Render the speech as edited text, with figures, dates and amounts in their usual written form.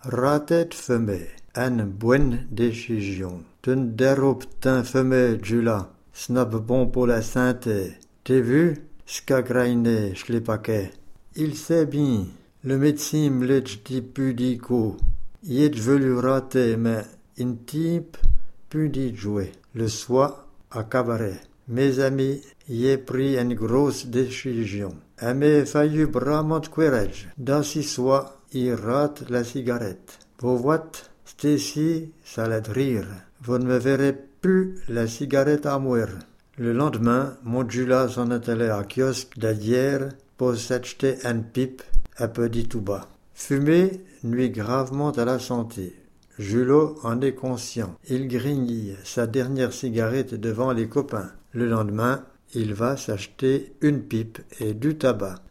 Ratet fumé, une bonne décision. T'un déroptin fumé, Jula, snap bon pour la santé. T'as vu, scagrainé, paquet. Il sait bien, le médecin me l'a dit pudico. Il est venu rater, mais un type pudit jouer. Le soir, à cabaret. Mes amis, j'ai pris une grosse décision. Elle m'a fallu bravement de courage. D'assez soit, il rate la cigarette. Vous voyez, Stacy, ça l'a de rire. Vous ne me verrez plus la cigarette à mourir. Le lendemain, mon Jula s'en est allé à kiosque d'hier pour s'acheter une pipe, un peu dit tout bas. Fumer nuit gravement à la santé. Julot en est conscient. Il grille sa dernière cigarette devant les copains. Le lendemain, il va s'acheter une pipe et du tabac.